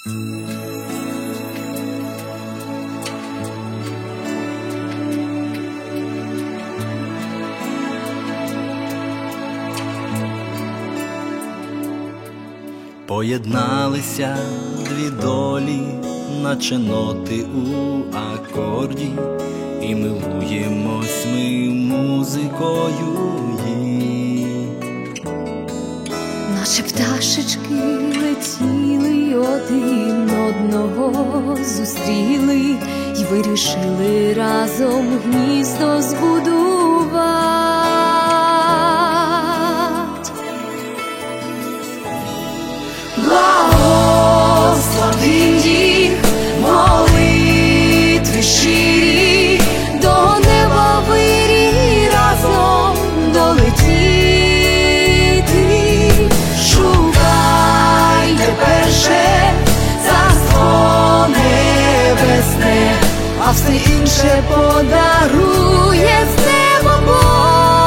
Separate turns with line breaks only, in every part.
Поєдналися дві долі, наче ноти у акорді, і милуємось ми музикою її.
Наче пташечки летіли, один одного зустріли й вирішили разом гніздо збудувати. Благословим їх молитви щирі, до неба вирій разом долетіти. Шукайте перше царство небесне, а все інше подарує з неба Бог.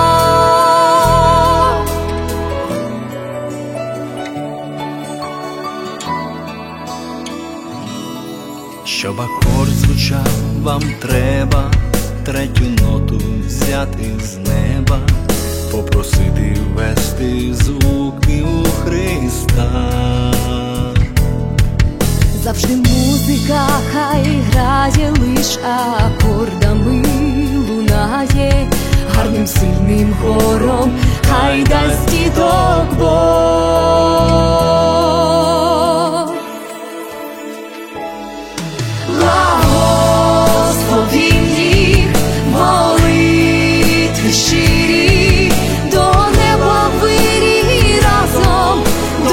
Щоб акорд звучав, вам треба третю ноту взяти з неба, попросити ввести звуки у Христа.
Завжди музика хай грає, лиш акордами лунає, гарним сильним хором хай дасть діток Бог. Благословим їх молитви щирі, до неба вирій разом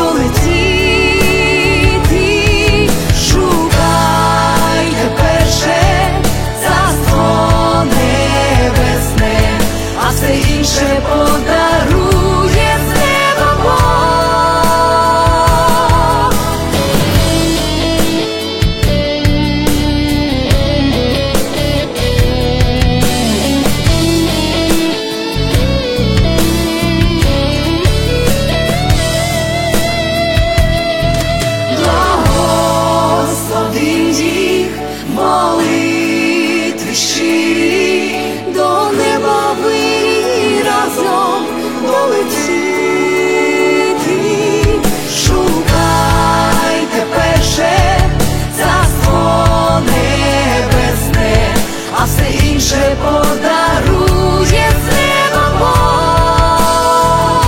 долетіти. Шукайте перше царство небесне, а все інше подарує з неба Бог. Благословим їх молитви щирі, до неба вирій разом долетіти. Шукайте перше царство небесне, а все інше подарує з неба Бог.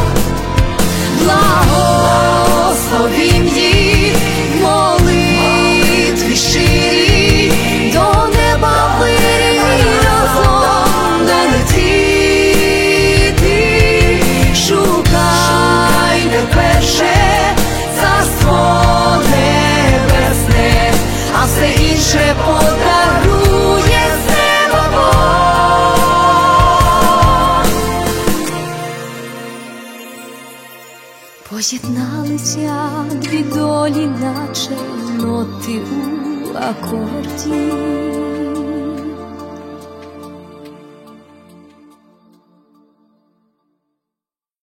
Благословим їх молитви щирі, до неба вирій разом долетіти. Шукайте перше царство небесне, а все інше подарує з неба Бог. Поєдналися дві долі, наче ноти у акорді.